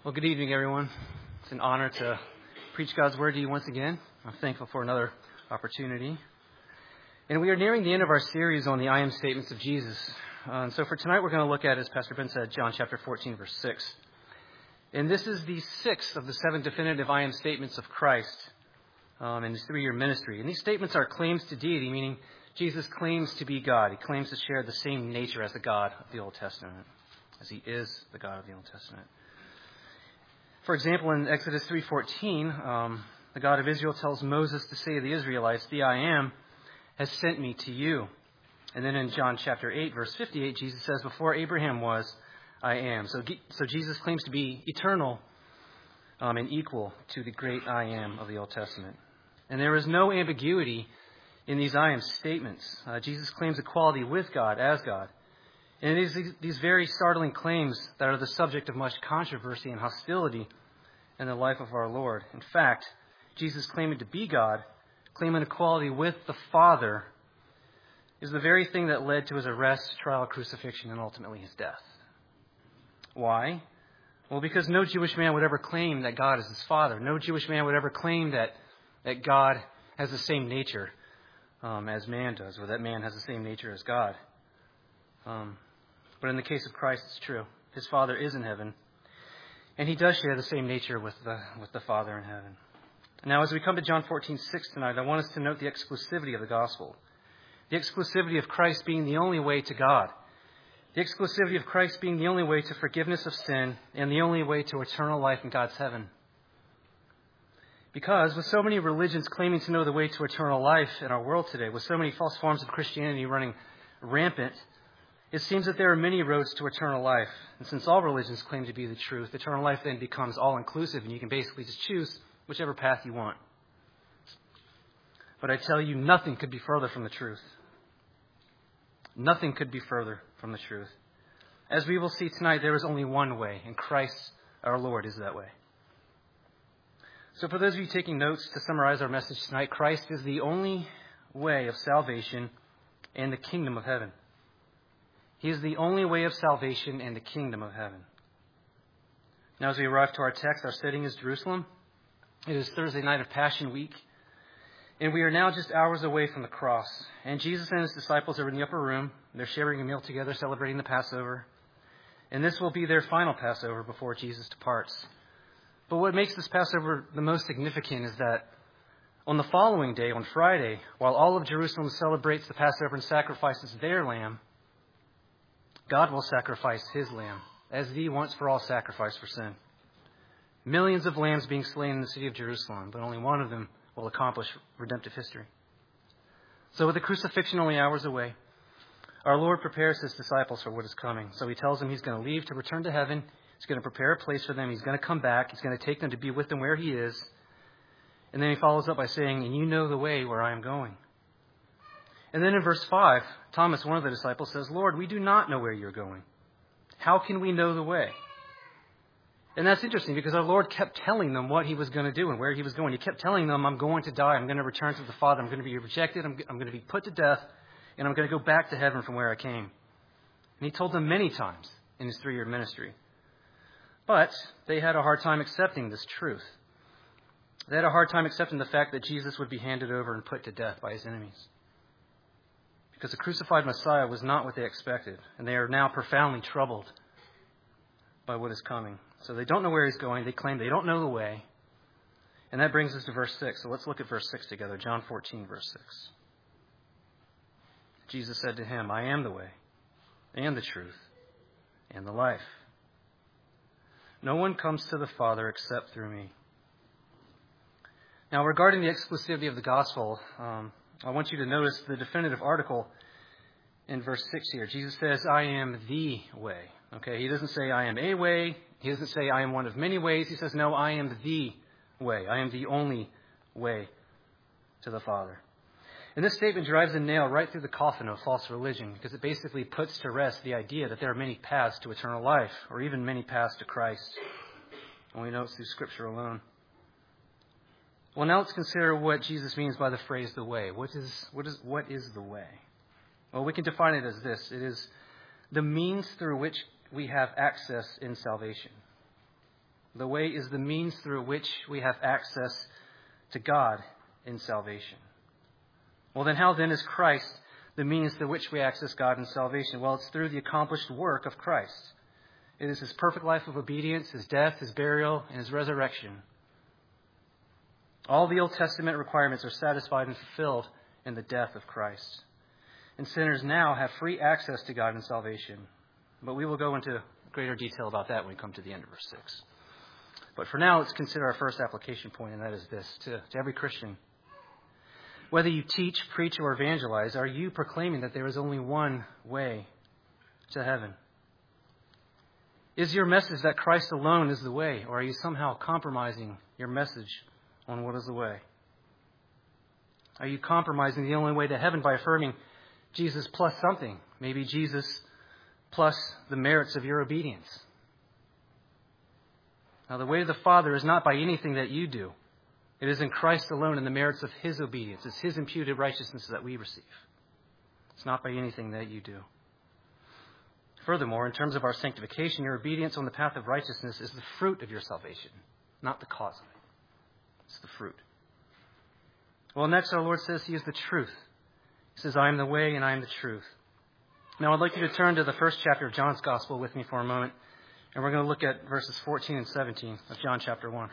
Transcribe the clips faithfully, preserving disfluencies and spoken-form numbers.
Well, good evening, everyone. It's an honor to preach God's Word to you once again. I'm thankful for another opportunity. And we are nearing the end of our series on the I am statements of Jesus. Uh, and so for tonight, we're going to look at, as Pastor Ben said, John chapter fourteen, verse six. And this is the sixth of the seven definitive I am statements of Christ um, in his three-year ministry. And these statements are claims to deity, meaning Jesus claims to be God. He claims to share the same nature as the God of the Old Testament, as he is the God of the Old Testament. For example, in Exodus three fourteen, um, the God of Israel tells Moses to say to the Israelites, "The I am has sent me to you." And then in John chapter eight, verse fifty-eight, Jesus says, "Before Abraham was, I am." So, so Jesus claims to be eternal um, and equal to the great I am of the Old Testament. And there is no ambiguity in these I am statements. Uh, Jesus claims equality with God, as God. And it is these, these very startling claims that are the subject of much controversy and hostility in the life of our Lord. In fact, Jesus claiming to be God, claiming equality with the Father, is the very thing that led to his arrest, trial, crucifixion, and ultimately his death. Why? Well, because no Jewish man would ever claim that God is his Father. No Jewish man would ever claim that, that God has the same nature um, as man does, or that man has the same nature as God. Um, but in the case of Christ, it's true. His Father is in heaven, and he does share the same nature with the with the Father in heaven. Now, as we come to John fourteen six tonight, I want us to note the exclusivity of the gospel. The exclusivity of Christ being the only way to God. The exclusivity of Christ being the only way to forgiveness of sin and the only way to eternal life in God's heaven. Because with so many religions claiming to know the way to eternal life in our world today, with so many false forms of Christianity running rampant, it seems that there are many roads to eternal life. And since all religions claim to be the truth, eternal life then becomes all-inclusive, and you can basically just choose whichever path you want. But I tell you, nothing could be further from the truth. Nothing could be further from the truth. As we will see tonight, there is only one way, and Christ, our Lord, is that way. So for those of you taking notes, to summarize our message tonight, Christ is the only way of salvation and the kingdom of heaven. He is the only way of salvation and the kingdom of heaven. Now, as we arrive to our text, our setting is Jerusalem. It is Thursday night of Passion Week, and we are now just hours away from the cross. And Jesus and his disciples are in the upper room. They're sharing a meal together, celebrating the Passover. And this will be their final Passover before Jesus departs. But what makes this Passover the most significant is that on the following day, on Friday, while all of Jerusalem celebrates the Passover and sacrifices their lamb, God will sacrifice his lamb as the once-for-all sacrifice for sin. Millions of lambs being slain in the city of Jerusalem, but only one of them will accomplish redemptive history. So with the crucifixion only hours away, our Lord prepares his disciples for what is coming. So he tells them he's going to leave to return to heaven. He's going to prepare a place for them. He's going to come back. He's going to take them to be with them where he is. And then he follows up by saying, "And you know the way where I am going." And then in verse five, Thomas, one of the disciples, says, "Lord, we do not know where you're going. How can we know the way?" And that's interesting because our Lord kept telling them what he was going to do and where he was going. He kept telling them, "I'm going to die. I'm going to return to the Father. I'm going to be rejected. I'm, I'm going to be put to death. And I'm going to go back to heaven from where I came." And he told them many times in his three-year ministry. But they had a hard time accepting this truth. They had a hard time accepting the fact that Jesus would be handed over and put to death by his enemies. Because the crucified Messiah was not what they expected. And they are now profoundly troubled by what is coming. So they don't know where he's going. They claim they don't know the way. And that brings us to verse six. So let's look at verse six together. John fourteen, verse six. Jesus said to him, "I am the way and the truth and the life. No one comes to the Father except through me." Now, regarding the exclusivity of the gospel, um, I want you to notice the definitive article in verse six here. Jesus says, "I am the way." Okay, he doesn't say, "I am a way." He doesn't say, "I am one of many ways." He says, "No, I am the way. I am the only way to the Father." And this statement drives a nail right through the coffin of false religion because it basically puts to rest the idea that there are many paths to eternal life or even many paths to Christ. And we know it's through Scripture alone. Well, now let's consider what Jesus means by the phrase "the way." What is, what is, what is the way? Well, we can define it as this. It is the means through which we have access in salvation. The way is the means through which we have access to God in salvation. Well, then how then is Christ the means through which we access God in salvation? Well, it's through the accomplished work of Christ. It is his perfect life of obedience, his death, his burial, and his resurrection. All the Old Testament requirements are satisfied and fulfilled in the death of Christ. And sinners now have free access to God in salvation. But we will go into greater detail about that when we come to the end of verse six. But for now, let's consider our first application point, and that is this. To, to every Christian, whether you teach, preach, or evangelize, are you proclaiming that there is only one way to heaven? Is your message that Christ alone is the way, or are you somehow compromising your message on what is the way? Are you compromising the only way to heaven by affirming Jesus plus something? Maybe Jesus plus the merits of your obedience. Now, the way to the Father is not by anything that you do. It is in Christ alone and the merits of his obedience. It's his imputed righteousness that we receive. It's not by anything that you do. Furthermore, in terms of our sanctification, your obedience on the path of righteousness is the fruit of your salvation, not the cause of it. It's the fruit. Well, next our Lord says he is the truth. He says, I am the way and I am the truth. Now, I'd like you to turn to the first chapter of John's Gospel with me for a moment. And we're going to look at verses fourteen and seventeen of John chapter one.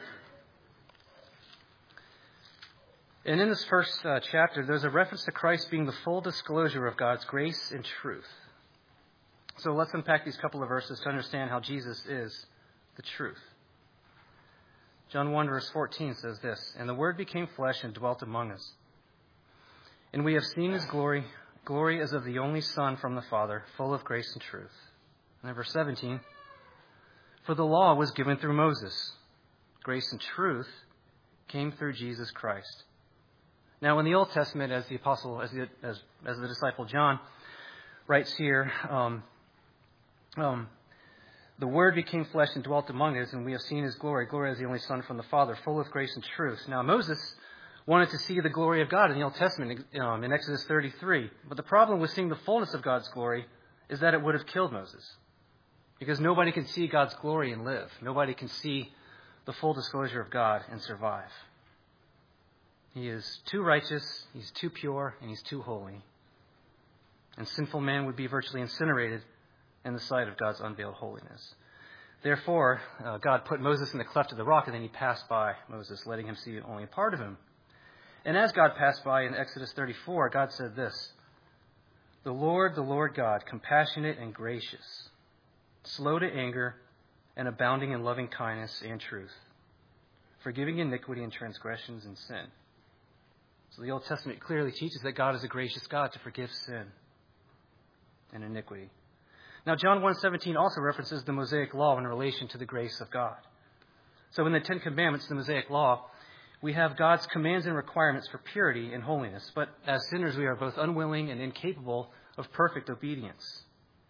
And in this first uh, chapter, there's a reference to Christ being the full disclosure of God's grace and truth. So let's unpack these couple of verses to understand how Jesus is the truth. John one verse fourteen says this, And the Word became flesh and dwelt among us. And we have seen his glory, glory as of the only Son from the Father, full of grace and truth. And then verse seventeen, For the law was given through Moses. Grace and truth came through Jesus Christ. Now, in the Old Testament, as the apostle, as the, as, as the disciple John writes here, um, um, the Word became flesh and dwelt among us, and we have seen his glory, glory as the only Son from the Father, full of grace and truth. Now, Moses wanted to see the glory of God in the Old Testament, um, in Exodus thirty-three. But the problem with seeing the fullness of God's glory is that it would have killed Moses. Because nobody can see God's glory and live. Nobody can see the full disclosure of God and survive. He is too righteous, he's too pure, and he's too holy. And sinful man would be virtually incinerated in the sight of God's unveiled holiness. Therefore, uh, God put Moses in the cleft of the rock, and then he passed by Moses, letting him see only a part of him. And as God passed by in Exodus thirty-four, God said this, The Lord, the Lord God, compassionate and gracious, slow to anger, and abounding in loving kindness and truth, forgiving iniquity and transgressions and sin. So the Old Testament clearly teaches that God is a gracious God to forgive sin and iniquity. Now, John one seventeen also references the Mosaic Law in relation to the grace of God. So in the Ten Commandments, the Mosaic Law, we have God's commands and requirements for purity and holiness. But as sinners, we are both unwilling and incapable of perfect obedience.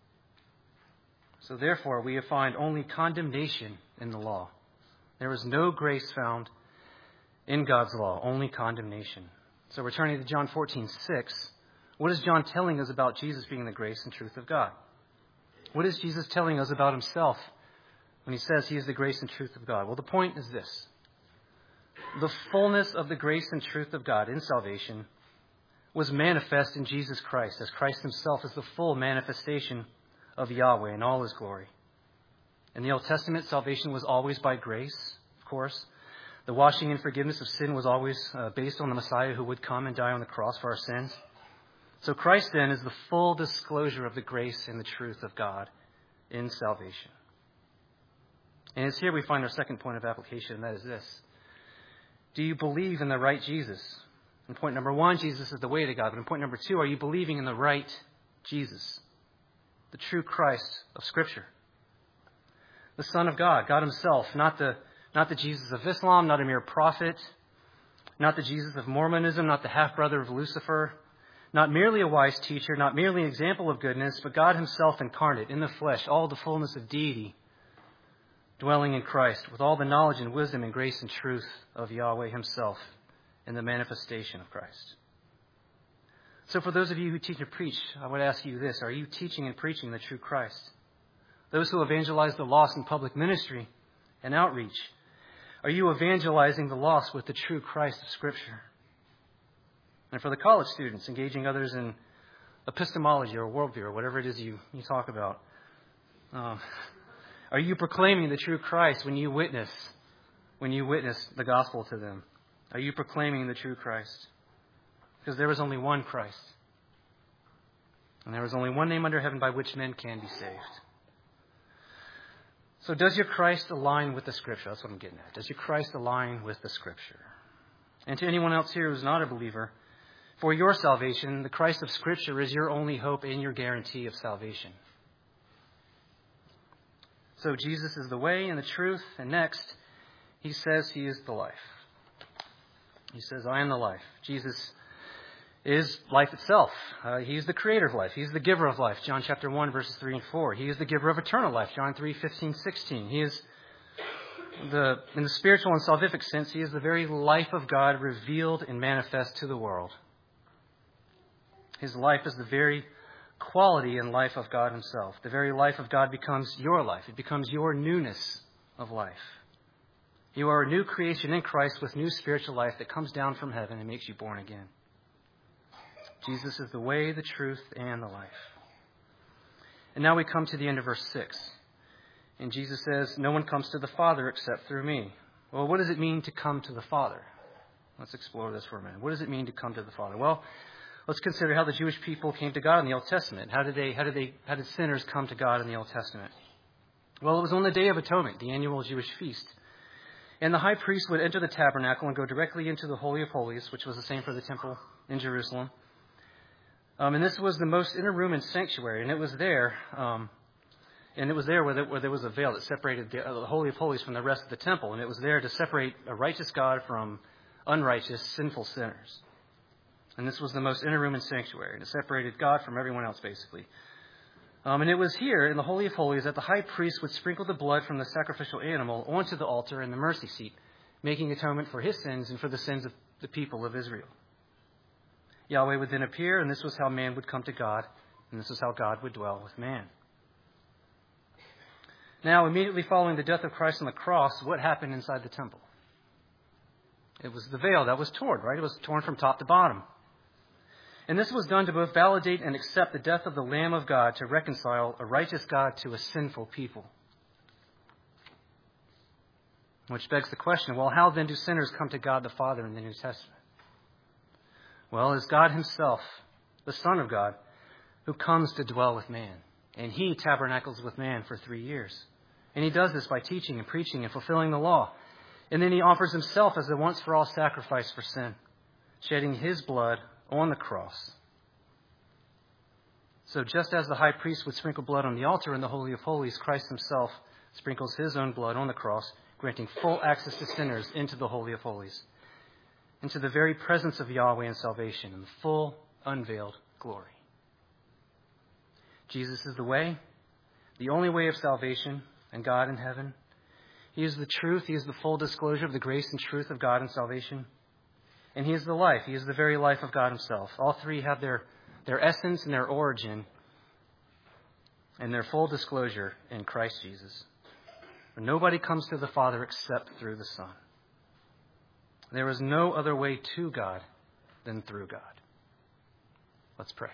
So therefore, we find only condemnation in the law. There is no grace found in God's law, only condemnation. So returning to John fourteen six, what is John telling us about Jesus being the grace and truth of God? What is Jesus telling us about himself when he says he is the grace and truth of God? Well, the point is this. The fullness of the grace and truth of God in salvation was manifest in Jesus Christ, as Christ himself is the full manifestation of Yahweh in all his glory. In the Old Testament, salvation was always by grace, of course. The washing and forgiveness of sin was always uh, based on the Messiah who would come and die on the cross for our sins. So Christ then is the full disclosure of the grace and the truth of God in salvation. And it's here we find our second point of application, and that is this. Do you believe in the right Jesus? In point number one, Jesus is the way to God. But in point number two, are you believing in the right Jesus, the true Christ of Scripture, the Son of God, God himself, not the, not the Jesus of Islam, not a mere prophet, not the Jesus of Mormonism, not the half-brother of Lucifer, not merely a wise teacher, not merely an example of goodness, but God himself incarnate in the flesh, all the fullness of deity, dwelling in Christ with all the knowledge and wisdom and grace and truth of Yahweh himself in the manifestation of Christ. So for those of you who teach and preach, I would ask you this. Are you teaching and preaching the true Christ? Those who evangelize the lost in public ministry, and outreach? Are you evangelizing the lost with the true Christ of Scripture? And for the college students, engaging others in epistemology or worldview or whatever it is you, you talk about. Um, are you proclaiming the true Christ when you witness, when you witness the gospel to them? Are you proclaiming the true Christ? Because there is only one Christ. And there is only one name under heaven by which men can be saved. So does your Christ align with the Scripture? That's what I'm getting at. Does your Christ align with the Scripture? And to anyone else here who's not a believer, for your salvation, the Christ of Scripture is your only hope and your guarantee of salvation. So Jesus is the way and the truth. And next, he says he is the life. He says, I am the life. Jesus is life itself. Uh, he's the creator of life. He's the giver of life. John chapter one, verses three and four. He is the giver of eternal life. John three, fifteen, sixteen. He is the, in the spiritual and salvific sense, he is the very life of God revealed and manifest to the world. His life is the very quality and life of God himself. The very life of God becomes your life. It becomes your newness of life. You are a new creation in Christ with new spiritual life that comes down from heaven and makes you born again. Jesus is the way, the truth, and the life. And now we come to the end of verse six. And Jesus says, no one comes to the Father except through me. Well, what does it mean to come to the Father? Let's explore this for a minute. What does it mean to come to the Father? Well, let's consider how the Jewish people came to God in the Old Testament. How did they, how did they, how did sinners come to God in the Old Testament? Well, it was on the Day of Atonement, the annual Jewish feast. And the high priest would enter the tabernacle and go directly into the Holy of Holies, which was the same for the temple in Jerusalem. Um, and this was the most inner room and sanctuary. And it was there, um, and it was there where there, where there was a veil that separated the, uh, the Holy of Holies from the rest of the temple. And it was there to separate a righteous God from unrighteous, sinful sinners. And this was the most inner room and sanctuary. And it separated God from everyone else, basically. Um, and it was here in the Holy of Holies that the high priest would sprinkle the blood from the sacrificial animal onto the altar and the mercy seat, making atonement for his sins and for the sins of the people of Israel. Yahweh would then appear, and this was how man would come to God, and this was how God would dwell with man. Now, immediately following the death of Christ on the cross, what happened inside the temple? It was the veil that was torn, right? It was torn from top to bottom. And this was done to both validate and accept the death of the Lamb of God to reconcile a righteous God to a sinful people. Which begs the question, well, how then do sinners come to God the Father in the New Testament? Well, it's God himself, the Son of God, who comes to dwell with man. And he tabernacles with man for three years. And he does this by teaching and preaching and fulfilling the law. And then he offers himself as a once-for-all sacrifice for sin, shedding his blood on the cross. So just as the high priest would sprinkle blood on the altar in the Holy of Holies, Christ himself sprinkles his own blood on the cross, granting full access to sinners into the Holy of Holies, into the very presence of Yahweh and salvation in the full, unveiled glory. Jesus is the way, the only way of salvation and God in heaven. He is the truth. He is the full disclosure of the grace and truth of God and salvation. And he is the life. He is the very life of God himself. All three have their, their essence and their origin and their full disclosure in Christ Jesus. For nobody comes to the Father except through the Son. There is no other way to God than through God. Let's pray.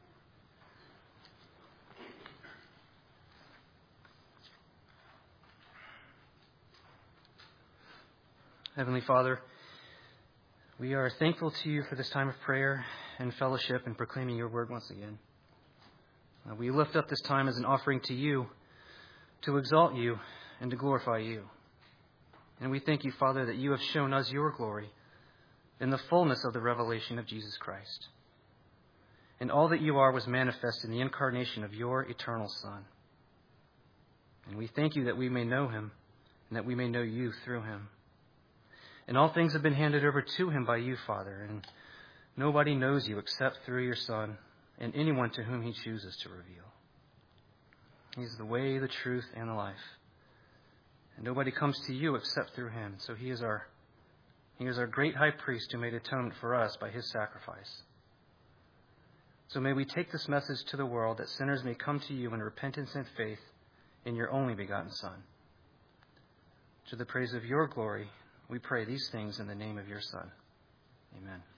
Heavenly Father, we are thankful to you for this time of prayer and fellowship and proclaiming your word once again. Uh, we lift up this time as an offering to you, to exalt you and to glorify you. And we thank you, Father, that you have shown us your glory in the fullness of the revelation of Jesus Christ. And all that you are was manifest in the incarnation of your eternal Son. And we thank you that we may know him and that we may know you through him. And all things have been handed over to him by you, Father, and nobody knows you except through your Son and anyone to whom he chooses to reveal. He's the way, the truth, and the life. And nobody comes to you except through him. So he is our, he is our great high priest who made atonement for us by his sacrifice. So may we take this message to the world that sinners may come to you in repentance and faith in your only begotten Son. to the praise of your glory. We pray these things in the name of your Son. Amen.